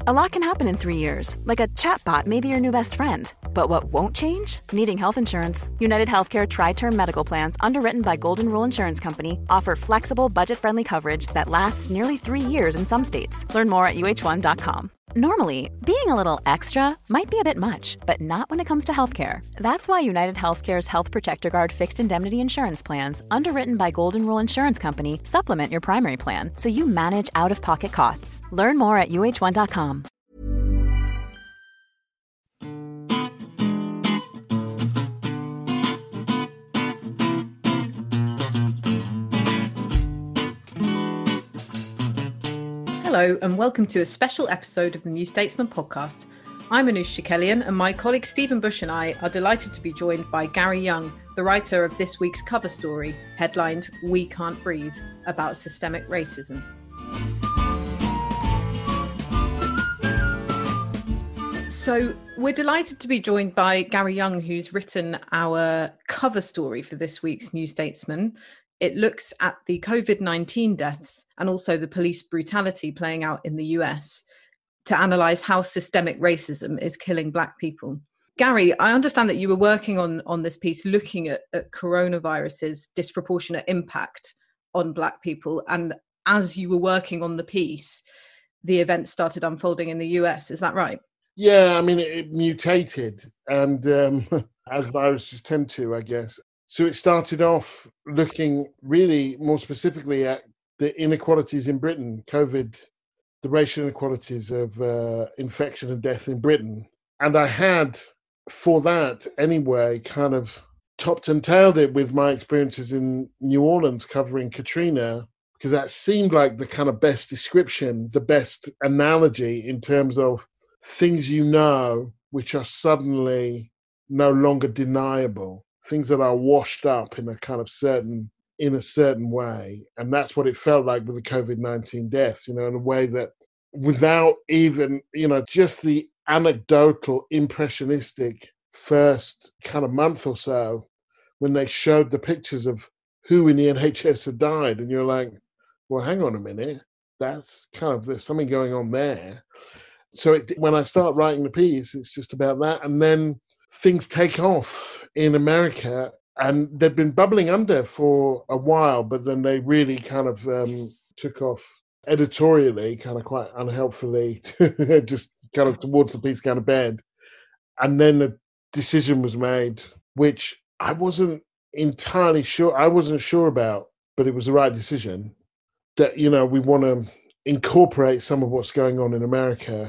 A lot can happen in 3 years, like a chatbot may be your new best friend. But what won't change? Needing health insurance. United Healthcare Tri-Term Medical Plans, underwritten by Golden Rule Insurance Company, offer flexible, budget-friendly coverage that lasts nearly 3 years in some states. Learn more at uh1.com. Normally, being a little extra might be a bit much, but not when it comes to healthcare. That's why United Healthcare's Health Protector Guard fixed indemnity insurance plans, underwritten by Golden Rule Insurance Company, supplement your primary plan so you manage out-of-pocket costs. Learn more at uh1.com. Hello and welcome to a special episode of the New Statesman podcast. I'm Anoosh Chakelian and my colleague Stephen Bush and I are delighted to be joined by Gary Younge, the writer of this week's cover story, headlined "We Can't Breathe," about systemic racism. So we're delighted to be joined by Gary Younge, who's written our cover story for this week's New Statesman. It looks at the COVID-19 deaths and also the police brutality playing out in the US to analyse how systemic racism is killing Black people. Gary, I understand that you were working on this piece looking at coronavirus's disproportionate impact on Black people. And as you were working on the piece, the events started unfolding in the US. Is that right? Yeah, I mean, it mutated, and as viruses tend to, I guess. So it started off looking really more specifically at the inequalities in Britain, COVID, the racial inequalities of infection and death in Britain. And I had, for that anyway, kind of topped and tailed it with my experiences in New Orleans covering Katrina, because that seemed like the kind of best description, the best analogy in terms of things you know, which are suddenly no longer deniable. Things that are washed up in a kind of certain way. And that's what it felt like with the COVID-19 deaths, in a way that without even, just the anecdotal, impressionistic first kind of month or so, when they showed the pictures of who in the NHS had died, and you're like, well, hang on a minute, that's there's something going on there. So when I start writing the piece, it's just about that. And then things take off in America, and they'd been bubbling under for a while, but then they really kind of took off editorially, kind of quite unhelpfully, just kind of towards the piece kind of bed. And then a decision was made, which I wasn't entirely sure, I wasn't sure about, but it was the right decision, that, we want to incorporate some of what's going on in America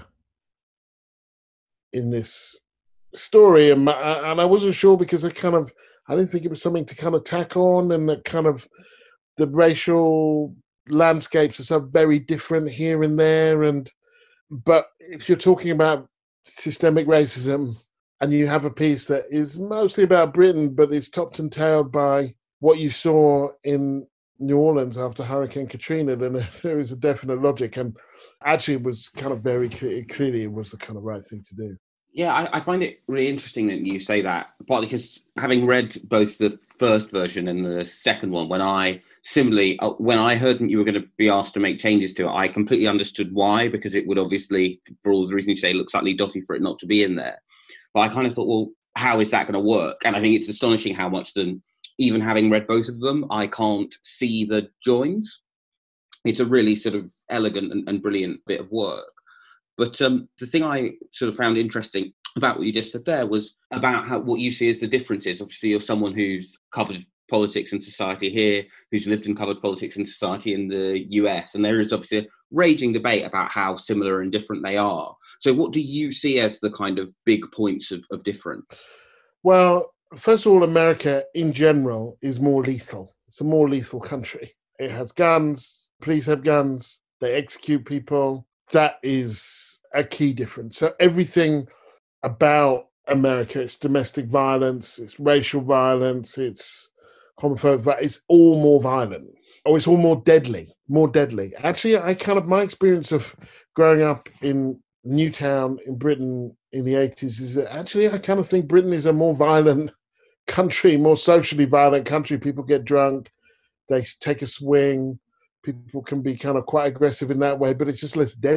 in this story, and I wasn't sure because I didn't think it was something to kind of tack on, and that kind of the racial landscapes are so very different here and there. But if you're talking about systemic racism and you have a piece that is mostly about Britain, but is topped and tailed by what you saw in New Orleans after Hurricane Katrina, then there is a definite logic. And actually it was kind of very clearly it was the kind of right thing to do. Yeah, I find it really interesting that you say that, partly because having read both the first version and the second one, when I heard that you were going to be asked to make changes to it, I completely understood why, because it would obviously, for all the reasons you say, look slightly dotty for it not to be in there. But I kind of thought, well, how is that going to work? And I think it's astonishing how much, even having read both of them, I can't see the joins. It's a really sort of elegant and brilliant bit of work. But the thing I sort of found interesting about what you just said there was about what you see as the differences. Obviously, you're someone who's covered politics and society here, who's lived and covered politics and society in the US. And there is obviously a raging debate about how similar and different they are. So what do you see as the kind of big points of difference? Well, first of all, America in general is more lethal. It's a more lethal country. It has guns, police have guns, they execute people. That is a key difference. So everything about America, it's domestic violence, it's racial violence, it's homophobic, it's all more violent, or it's all more deadly. Actually, my experience of growing up in Newtown in Britain in the 80s is that actually I kind of think Britain is a more violent country, more socially violent country. People get drunk, they take a swing, people can be kind of quite aggressive in that way, but it's just less deadly.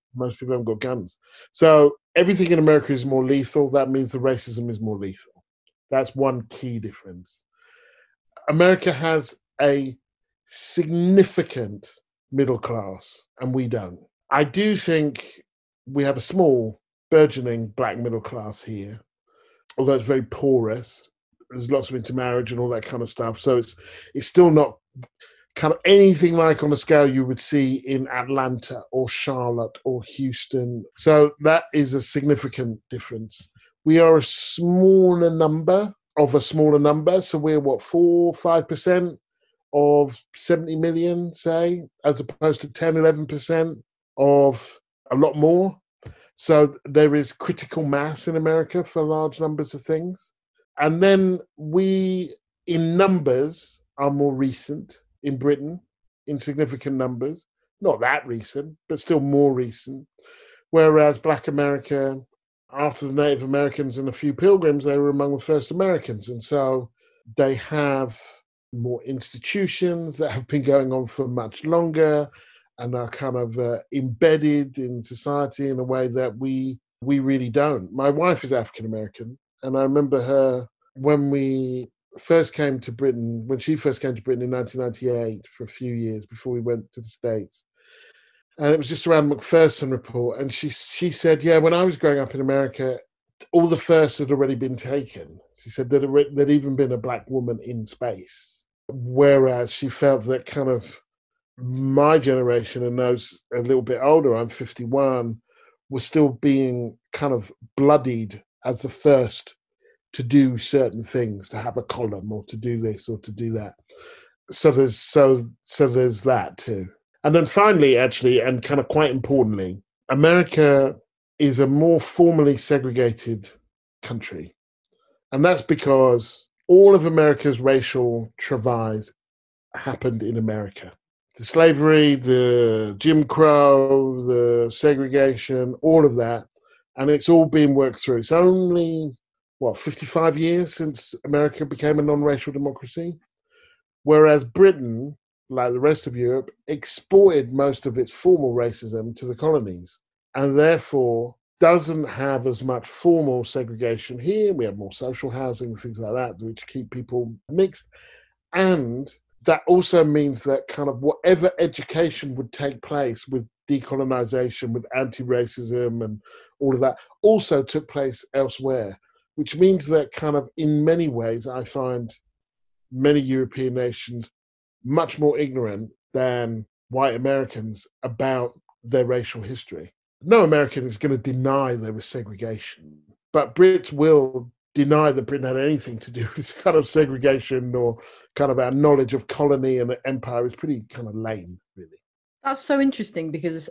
Most people haven't got guns. So everything in America is more lethal. That means the racism is more lethal. That's one key difference. America has a significant middle class, and we don't. I do think we have a small, burgeoning black middle class here, although it's very porous. There's lots of intermarriage and all that kind of stuff. So it's still not kind of anything like on a scale you would see in Atlanta or Charlotte or Houston. So that is a significant difference. We are a smaller number of a smaller number. So we're 4-5% of 70 million, say, as opposed to 10-11% of a lot more. So there is critical mass in America for large numbers of things. And then we, in numbers, are more recent in Britain, in significant numbers. Not that recent, but still more recent. Whereas Black America, after the Native Americans and a few Pilgrims, they were among the first Americans. And so they have more institutions that have been going on for much longer and are kind of embedded in society in a way that we really don't. My wife is African American, and I remember her when we first came to Britain, when she first came to Britain in 1998 for a few years before we went to the States. And it was just around Macpherson report. And she said, yeah, when I was growing up in America, all the firsts had already been taken. She said that there'd even been a black woman in space. Whereas she felt that kind of my generation and those a little bit older, I'm 51, were still being kind of bloodied as the first to do certain things, to have a column or to do this or to do that. So there's that too. And then finally, actually, and kind of quite importantly, America is a more formally segregated country. And that's because all of America's racial travails happened in America. The slavery, the Jim Crow, the segregation, all of that. And it's all been worked through. It's only, 55 years since America became a non-racial democracy? Whereas Britain, like the rest of Europe, exported most of its formal racism to the colonies and therefore doesn't have as much formal segregation here. We have more social housing, things like that, which keep people mixed. And that also means that kind of whatever education would take place with decolonization, with anti-racism and all of that, also took place elsewhere, which means that kind of in many ways, I find many European nations much more ignorant than white Americans about their racial history. No American is going to deny there was segregation, but Brits will deny that Britain had anything to do with this kind of segregation, or kind of our knowledge of colony and empire is pretty kind of lame, really. That's so interesting, because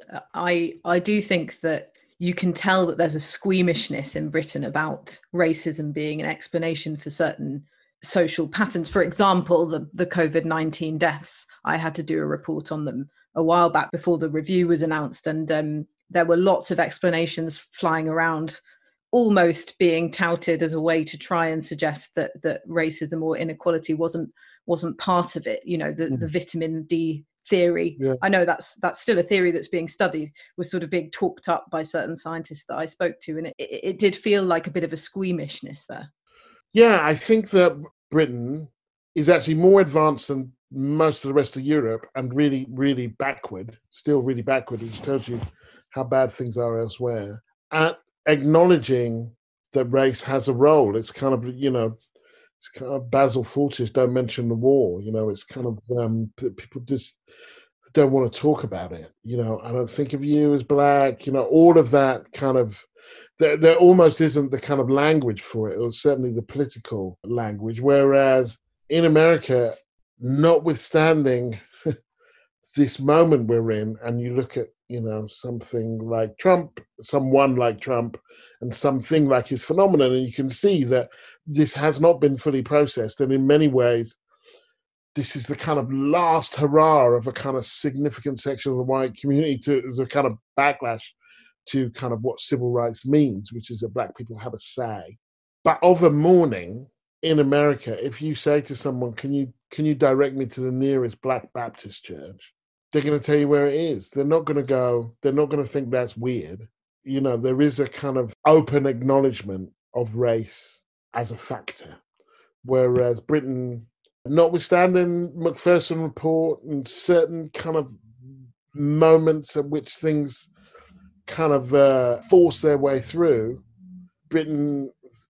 I do think that you can tell that there's a squeamishness in Britain about racism being an explanation for certain social patterns. For example, the COVID-19 deaths. I had to do a report on them a while back before the review was announced, and there were lots of explanations flying around, almost being touted as a way to try and suggest that racism or inequality wasn't part of it. You know, the vitamin D theory. Yeah. I know that's still a theory that's being studied, was sort of being talked up by certain scientists that I spoke to, and it did feel like a bit of a squeamishness there. Yeah, I think that Britain is actually more advanced than most of the rest of Europe, and really, really backward, still really backward, which tells you how bad things are elsewhere, at acknowledging that race has a role. It's kind of, it's kind of Basil Fawlty's Don't Mention the War. It's kind of people just don't want to talk about it. I don't think of you as black. All of that kind of. There almost isn't the kind of language for it, or certainly the political language. Whereas in America, notwithstanding this moment we're in, and you look at, something like Trump, someone like Trump, and something like his phenomenon, and you can see that this has not been fully processed. And in many ways, this is the kind of last hurrah of a kind of significant section of the white community as a kind of backlash to kind of what civil rights means, which is that black people have a say. But of a morning in America, if you say to someone, can you direct me to the nearest Black Baptist church? they're going to tell you where it is. They're not going to think that's weird. You know, there is a kind of open acknowledgement of race as a factor. Whereas Britain, notwithstanding Macpherson report and certain kind of moments at which things kind of force their way through, Britain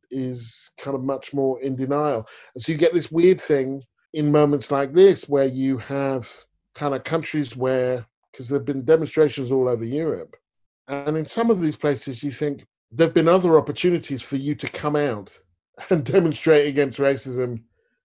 is kind of much more in denial. And so you get this weird thing in moments like this where you have kind of countries where, because there have been demonstrations all over Europe, and in some of these places you think there have been other opportunities for you to come out and demonstrate against racism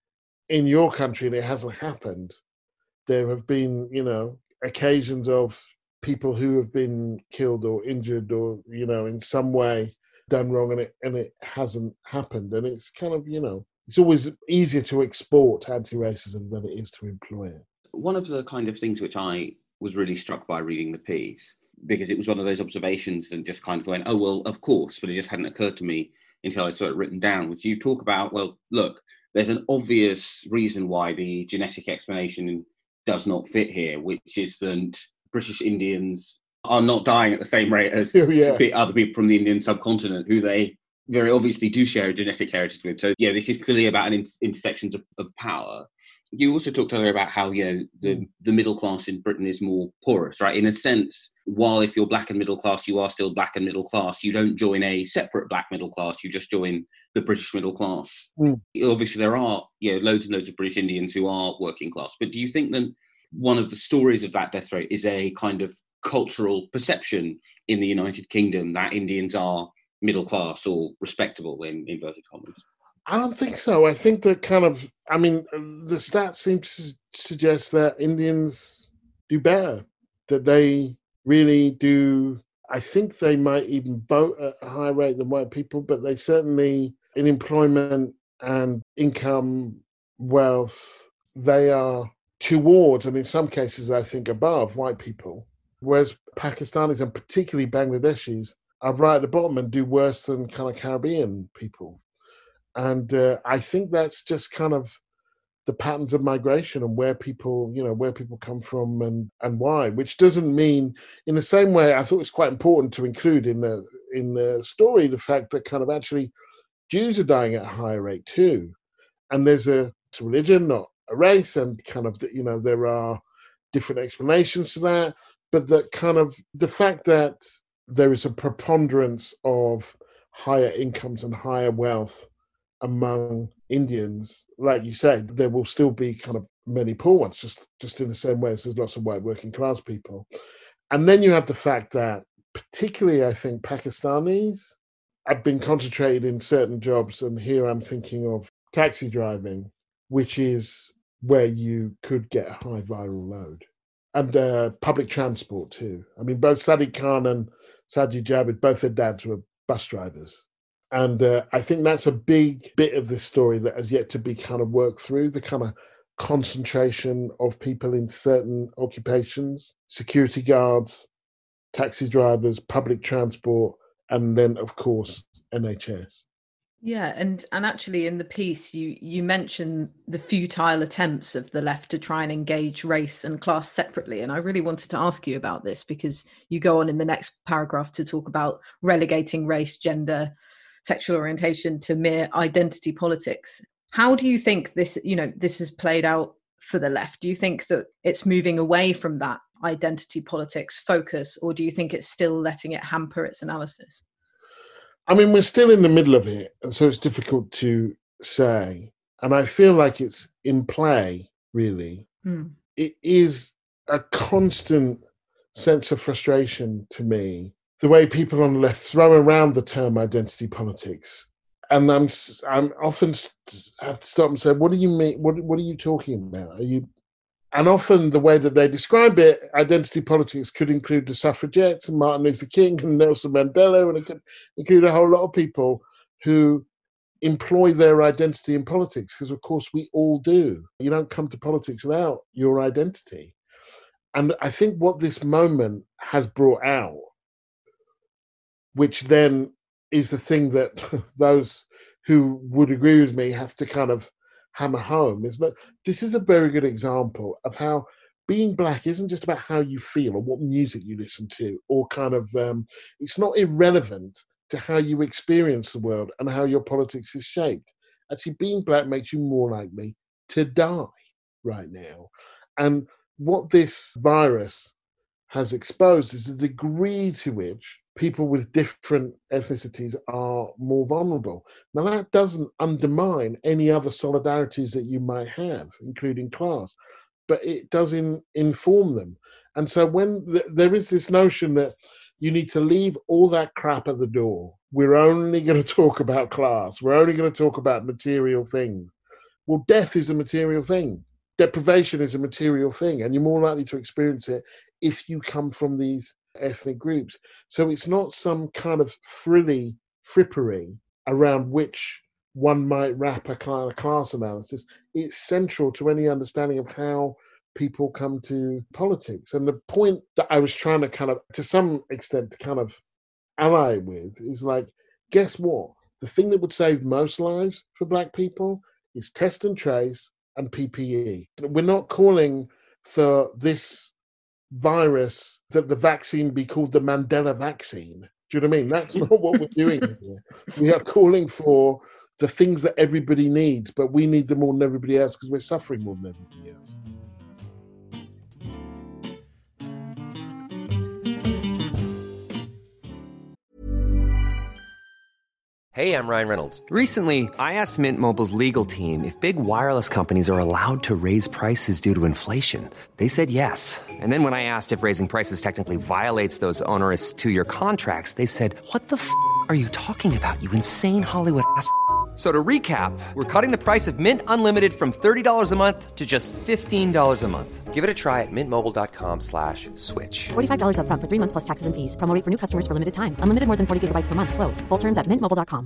in your country, and it hasn't happened. There have been, you know, occasions of people who have been killed or injured or, you know, in some way done wrong, and it hasn't happened. And it's kind of, you know, it's always easier to export anti-racism than it is to employ it. One of the kind of things which I was really struck by reading the piece, because it was one of those observations that just kind of went, oh, well, of course, but it just hadn't occurred to me until I saw it written down, was you talk about, well, look, there's an obvious reason why the genetic explanation does not fit here, which is that British Indians are not dying at the same rate as other people from the Indian subcontinent, who they very obviously do share a genetic heritage with. So, yeah, this is clearly about an intersections of power. You also talked earlier about how, you know, the middle class in Britain is more porous, right? In a sense, while if you're black and middle class, you are still black and middle class, you don't join a separate black middle class, you just join the British middle class. Obviously, there are, you know, loads and loads of British Indians who are working class. But do you think that one of the stories of that death rate is a kind of cultural perception in the United Kingdom that Indians are middle class or respectable, in inverted commas? I don't think so. I think that kind of, I mean, the stats seem to suggest that Indians do better, that they really do. I think they might even vote at a higher rate than white people, but they certainly, in employment and income, wealth, they are towards, and in some cases, I think, above white people. Whereas Pakistanis and particularly Bangladeshis are right at the bottom and do worse than kind of Caribbean people. And I think that's just kind of the patterns of migration and where people, you know, where people come from and why, which doesn't mean, in the same way, I thought it was quite important to include in the story the fact that kind of actually Jews are dying at a higher rate too. And there's a religion, not a race, and kind of, you know, there are different explanations to that, but that kind of the fact that there is a preponderance of higher incomes and higher wealth among Indians, like you said, there will still be kind of many poor ones, just in the same way as there's lots of white working class people. And then you have the fact that, particularly, I think, Pakistanis have been concentrated in certain jobs, and here I'm thinking of taxi driving, which is where you could get a high viral load. And public transport too. I mean, both Sadiq Khan and Sajid Javid, both their dads were bus drivers. And I think that's a big bit of this story that has yet to be kind of worked through, the kind of concentration of people in certain occupations, security guards, taxi drivers, public transport, and then, of course, NHS. Yeah, and actually in the piece, you mention the futile attempts of the left to try and engage race and class separately. And I really wanted to ask you about this, because you go on in the next paragraph to talk about relegating race, gender, sexual orientation to mere identity politics. How do you think this has played out for the left? Do you think that it's moving away from that identity politics focus, or do you think it's still letting it hamper its analysis? I mean, we're still in the middle of it, and so it's difficult to say. And I feel like it's in play, really. It is a constant sense of frustration to me, the way people on the left throw around the term identity politics. And I'm often have to stop and say, what do you mean? What are you talking about? And often the way that they describe it, identity politics could include the suffragettes and Martin Luther King and Nelson Mandela, and it could include a whole lot of people who employ their identity in politics, because of course we all do. You don't come to politics without your identity. And I think what this moment has brought out, which then is the thing that those who would agree with me have to kind of hammer home, is that this is a very good example of how being black isn't just about how you feel or what music you listen to, or kind of, it's not irrelevant to how you experience the world and how your politics is shaped. Actually, being black makes you more likely to die right now. And what this virus has exposed is the degree to which people with different ethnicities are more vulnerable. Now, that doesn't undermine any other solidarities that you might have, including class, but it does inform them. And so when there is this notion that you need to leave all that crap at the door, we're only going to talk about class, we're only going to talk about material things. Well, death is a material thing. Deprivation is a material thing, and you're more likely to experience it if you come from these ethnic groups. So it's not some kind of frippery around which one might wrap a kind of class analysis. It's central to any understanding of how people come to politics. And the point that I was trying to kind of, to some extent, to kind of ally with is like, guess what? The thing that would save most lives for black people is test and trace and PPE. We're not calling for this virus that the vaccine be called the Mandela vaccine. Do you know what I mean? That's not what we're doing here. We are calling for the things that everybody needs, but we need them more than everybody else because we're suffering more than everybody else. Hey, I'm Ryan Reynolds. Recently, I asked Mint Mobile's legal team if big wireless companies are allowed to raise prices due to inflation. They said yes. And then when I asked if raising prices technically violates those onerous 2-year contracts, they said, "What the f*** are you talking about, you insane Hollywood ass?" So to recap, we're cutting the price of Mint Unlimited from $30 a month to just $15 a month. Give it a try at mintmobile.com/switch. $45 up front for 3 months plus taxes and fees. Promo rate for new customers for limited time. Unlimited more than 40 gigabytes per month. Slows full terms at mintmobile.com.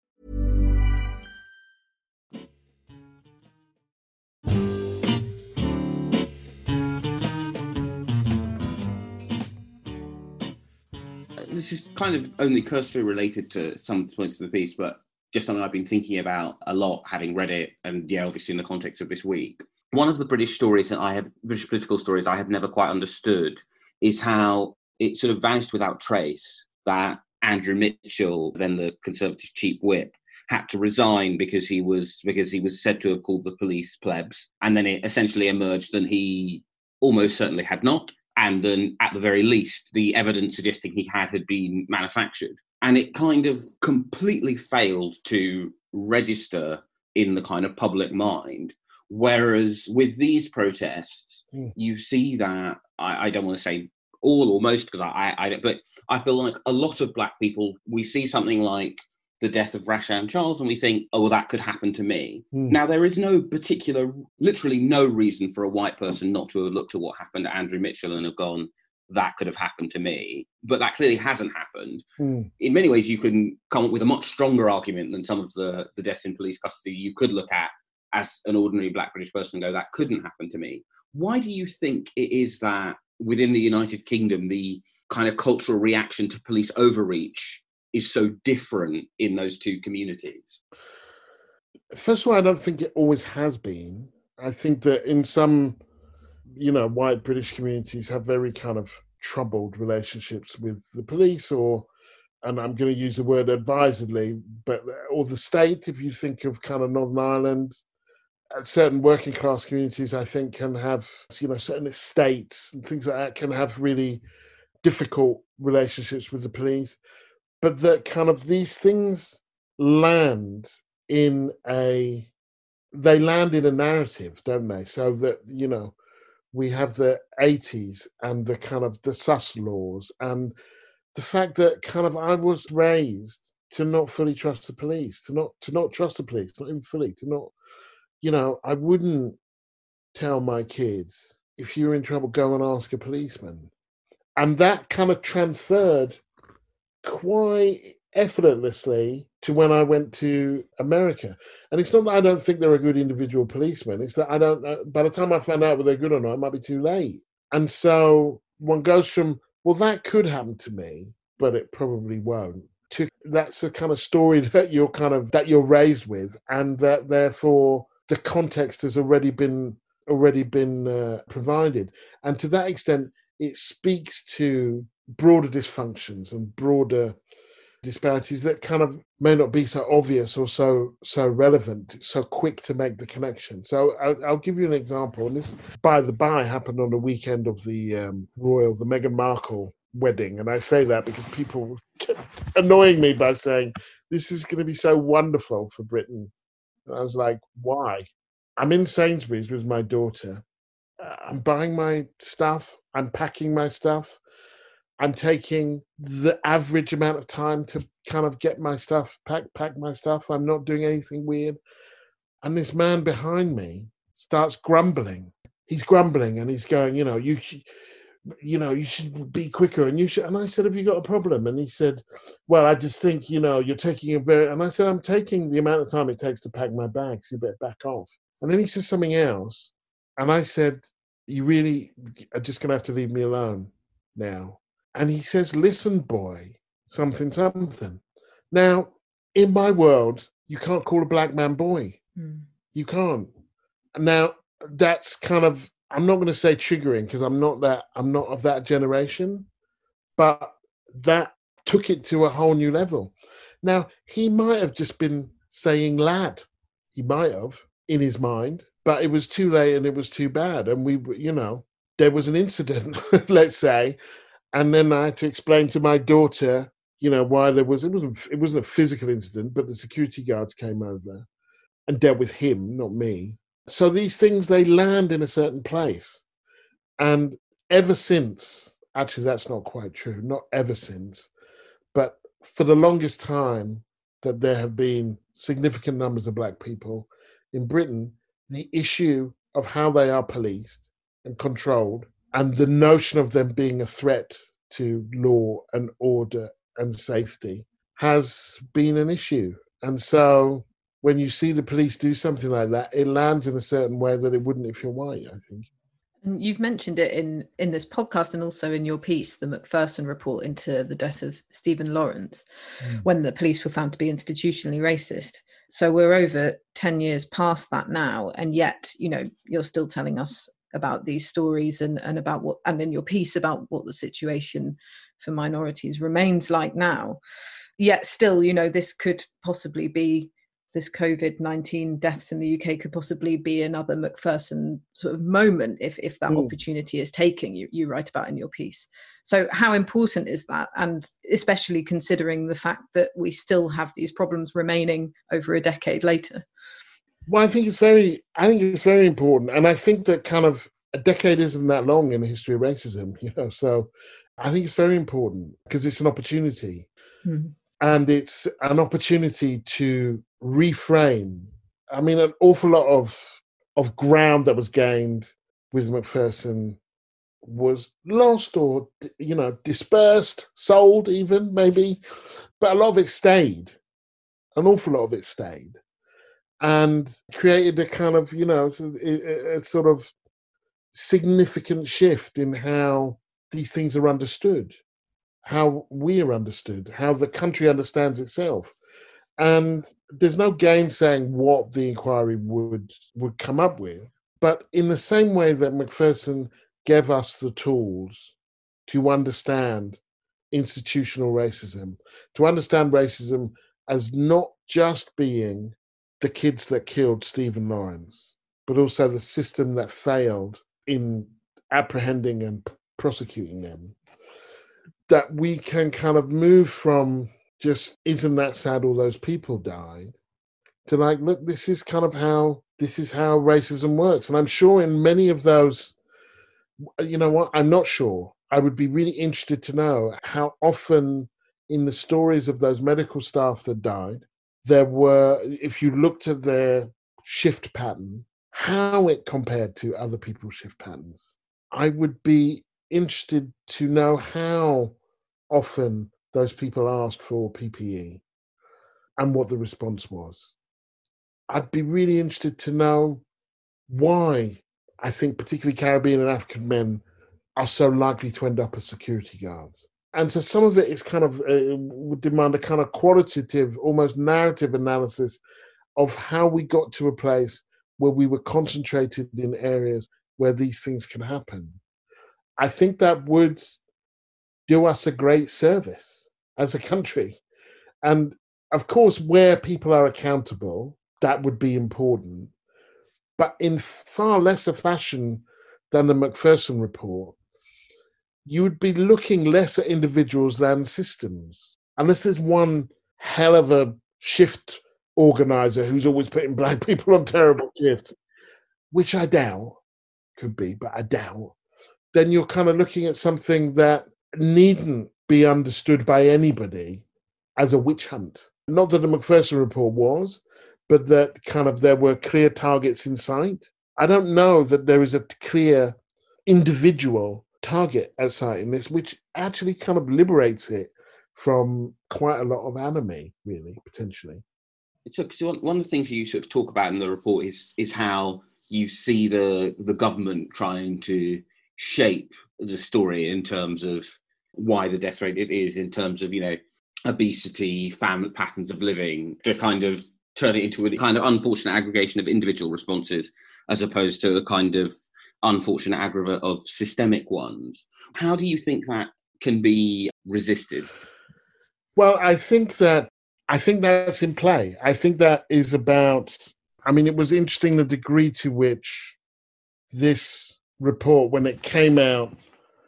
This is kind of only cursory related to some points of the piece, but just something I've been thinking about a lot, having read it, and obviously in the context of this week. One of the British political stories I have never quite understood is how it sort of vanished without trace that Andrew Mitchell, then the Conservative chief whip, had to resign because he was said to have called the police plebs, and then it essentially emerged that he almost certainly had not, and then at the very least the evidence suggesting he had been manufactured. And it kind of completely failed to register in the kind of public mind. Whereas with these protests, you see that, I don't want to say all or most, because but I feel like a lot of black people, we see something like the death of Rashan Charles and we think, oh, well, that could happen to me. Now, there is literally no reason for a white person not to have looked at what happened to Andrew Mitchell and have gone, that could have happened to me, but that clearly hasn't happened. In many ways, you can come up with a much stronger argument than some of the deaths in police custody you could look at as an ordinary black British person and go, that couldn't happen to me. Why do you think it is that within the United Kingdom, the kind of cultural reaction to police overreach is so different in those two communities? First of all, I don't think it always has been. I think that in some white British communities have very kind of troubled relationships with the police, and I'm going to use the word advisedly, or the state, if you think of kind of Northern Ireland. Certain working class communities, I think, can have, certain estates and things like that can have really difficult relationships with the police. But that kind of these things land in a narrative, don't they? So that, we have the 80s and the kind of the sus laws and the fact that kind of I was raised to not fully trust the police, to not trust the police, not even fully, to not, I wouldn't tell my kids, if you're in trouble, go and ask a policeman. And that kind of transferred quite effortlessly to when I went to America. And it's not that I don't think they're a good individual policeman. It's that I don't know, by the time I find out whether they're good or not, it might be too late. And so one goes from, well, that could happen to me, but it probably won't, to that's the kind of story that you're raised with, and that therefore the context has already been already been provided. And to that extent, it speaks to broader dysfunctions and broader disparities that kind of may not be so obvious or so relevant, so quick to make the connection. So I'll give you an example. And this, by the by, happened on the weekend of the the Meghan Markle wedding. And I say that because people kept annoying me by saying, this is going to be so wonderful for Britain. And I was like, why? I'm in Sainsbury's with my daughter. I'm buying my stuff. I'm packing my stuff. I'm taking the average amount of time to kind of get my stuff, pack my stuff. I'm not doing anything weird. And this man behind me starts grumbling. He's grumbling and he's going, you should be quicker and you should. And I said, have you got a problem? And he said, well, I just think, you're taking and I said, I'm taking the amount of time it takes to pack my bags. You better back off. And then he says something else. And I said, you really are just going to have to leave me alone now. And he says, listen, boy, something. Now, in my world, you can't call a black man boy. Mm. You can't. Now, that's kind of, I'm not going to say triggering because I'm not of that generation, but that took it to a whole new level. Now, he might have just been saying lad. He might have in his mind, but it was too late and it was too bad. And there was an incident, let's say. And then I had to explain to my daughter, why it wasn't a physical incident, but the security guards came over and dealt with him, not me. So these things, they land in a certain place. And ever since, actually, that's not quite true, not ever since, but for the longest time that there have been significant numbers of black people in Britain, the issue of how they are policed and controlled and the notion of them being a threat to law and order and safety has been an issue. And so when you see the police do something like that, it lands in a certain way that it wouldn't if you're white, I think. And you've mentioned it in this podcast and also in your piece, the Macpherson report into the death of Stephen Lawrence, when the police were found to be institutionally racist. So we're over 10 years past that now. And yet, you're still telling us about these stories and about what, and in your piece about what the situation for minorities remains like now. Yet still, this could possibly be, this COVID-19 deaths in the UK could possibly be another Macpherson sort of moment if that opportunity is taken, you write about in your piece. So how important is that? And especially considering the fact that we still have these problems remaining over a decade later. Well, I think it's very important. And I think that kind of a decade isn't that long in the history of racism, so I think it's very important because it's an opportunity. Mm. And it's an opportunity to reframe. I mean, an awful lot of ground that was gained with Macpherson was lost or, dispersed, sold even, maybe. But a lot of it stayed. An awful lot of it stayed. And created a kind of, a sort of significant shift in how these things are understood, how we are understood, how the country understands itself. And there's no gainsaying what the inquiry would come up with. But in the same way that Macpherson gave us the tools to understand institutional racism, to understand racism as not just being the kids that killed Stephen Lawrence, but also the system that failed in apprehending and prosecuting them, that we can kind of move from just, isn't that sad all those people died, to like, look, this is how racism works. And I'm sure in many of those, I'm not sure. I would be really interested to know how often in the stories of those medical staff that died, there were, if you looked at their shift pattern, how it compared to other people's shift patterns. I would be interested to know how often those people asked for PPE and what the response was. I'd be really interested to know why I think particularly Caribbean and African men are so likely to end up as security guards. And so some of it is kind of, would demand a kind of qualitative, almost narrative analysis of how we got to a place where we were concentrated in areas where these things can happen, I think that would do us a great service as a country. And of course, where people are accountable, that would be important. But in far lesser fashion than the Macpherson report, you would be looking less at individuals than systems. Unless there's one hell of a shift organizer who's always putting black people on terrible shifts, which I doubt, could be, but I doubt, then you're kind of looking at something that needn't be understood by anybody as a witch hunt. Not that the Macpherson report was, but that kind of there were clear targets in sight. I don't know that there is a clear individual target at sight in this, which actually kind of liberates it from quite a lot of enemy, really, potentially. So one of the things you sort of talk about in the report is how you see the government trying to shape the story in terms of why the death rate it is, in terms of, obesity, family patterns of living, to kind of turn it into a kind of unfortunate aggregation of individual responses as opposed to a kind of unfortunate aggregate of systemic ones. How do you think that can be resisted? Well, I think that's in play. I think that is about, it was interesting the degree to which this report, when it came out,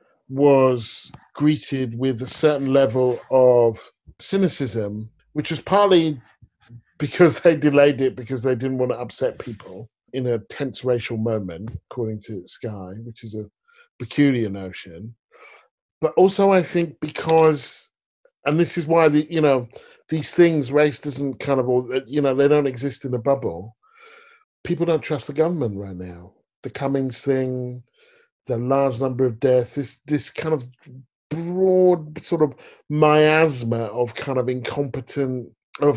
was greeted with a certain level of cynicism, which was partly because they delayed it because they didn't want to upset people in a tense racial moment, according to Sky, which is a peculiar notion. But also I think because, and this is why these things, race doesn't kind of, they don't exist in a bubble. People don't trust the government right now. The Cummings thing, the large number of deaths, this kind of broad sort of miasma of kind of incompetence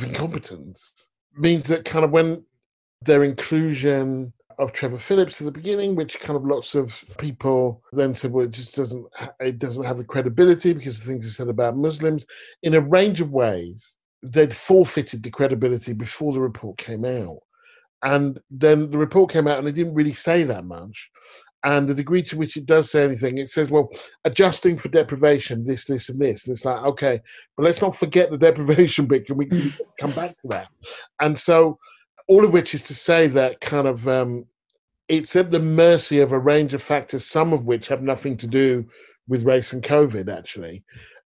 means that kind of when their inclusion of Trevor Phillips at the beginning, which kind of lots of people then said, well, it doesn't have the credibility because the things are said about Muslims in a range of ways. They'd forfeited the credibility before the report came out. And then the report came out and it didn't really say that much. And the degree to which it does say anything, it says, well, adjusting for deprivation, this, and this. And it's like, okay, but let's not forget the deprivation bit. Can we come back to that? And so all of which is to say that kind of it's at the mercy of a range of factors, some of which have nothing to do with race and COVID, actually.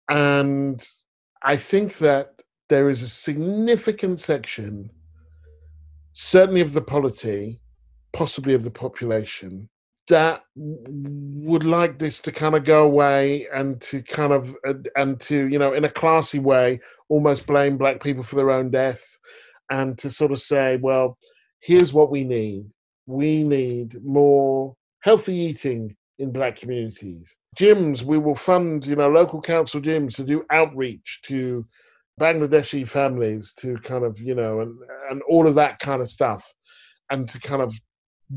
And I think that there is a significant section, certainly of the polity, possibly of the population, that would like this to kind of go away and to kind of, in a classy way, almost blame black people for their own deaths and to sort of say, well, here's what we need. We need more healthy eating in black communities. Gyms, we will fund, local council gyms to do outreach to Bangladeshi families to kind of, and all of that kind of stuff, and to kind of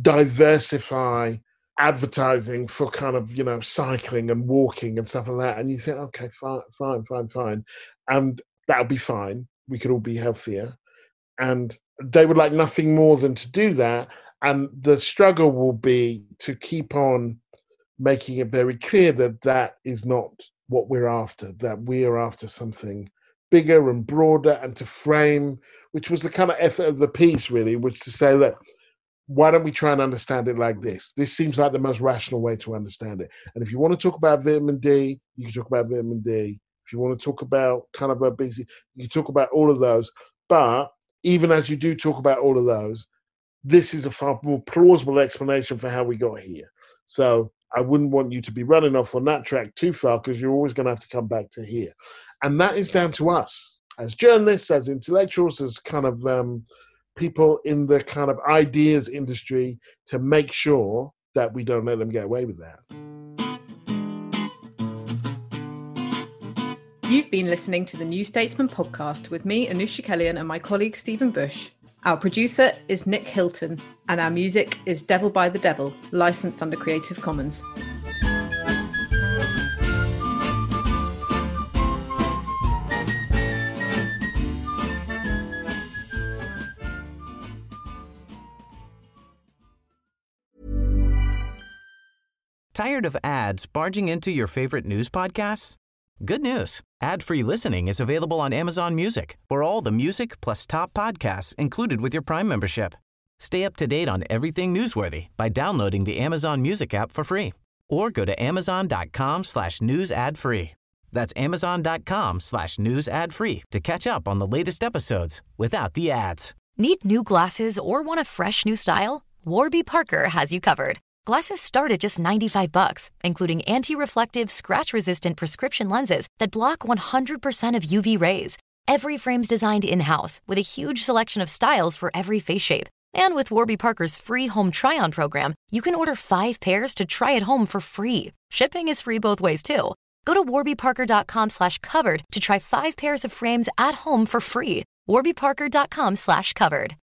diversify advertising for kind of, cycling and walking and stuff like that. And you think, okay, fine. And that'll be fine. We could all be healthier. And they would like nothing more than to do that. And the struggle will be to keep on making it very clear that that is not what we're after, that we are after something bigger and broader, and to frame, which was the kind of effort of the piece, really, which to say that, why don't we try and understand it like this? This seems like the most rational way to understand it. And if you want to talk about vitamin D, you can talk about vitamin D. If you want to talk about kind of obesity, you can talk about all of those. But even as you do talk about all of those, this is a far more plausible explanation for how we got here. So I wouldn't want you to be running off on that track too far, because you're always going to have to come back to here. And that is down to us as journalists, as intellectuals, as kind of people in the kind of ideas industry, to make sure that we don't let them get away with that. You've been listening to the New Statesman podcast with me, Anusha Kellyan, and my colleague Stephen Bush. Our producer is Nick Hilton, and our music is Devil by the Devil, licensed under Creative Commons. Tired of ads barging into your favorite news podcasts? Good news. Ad-free listening is available on Amazon Music for all the music plus top podcasts included with your Prime membership. Stay up to date on everything newsworthy by downloading the Amazon Music app for free or go to amazon.com/news ad free. That's amazon.com/news ad free to catch up on the latest episodes without the ads. Need new glasses or want a fresh new style? Warby Parker has you covered. Glasses start at just $95, including anti-reflective, scratch-resistant prescription lenses that block 100% of UV rays. Every frame's designed in-house with a huge selection of styles for every face shape. And with Warby Parker's free home try-on program, you can order 5 pairs to try at home for free. Shipping is free both ways, too. Go to warbyparker.com/covered to try 5 pairs of frames at home for free. warbyparker.com/covered.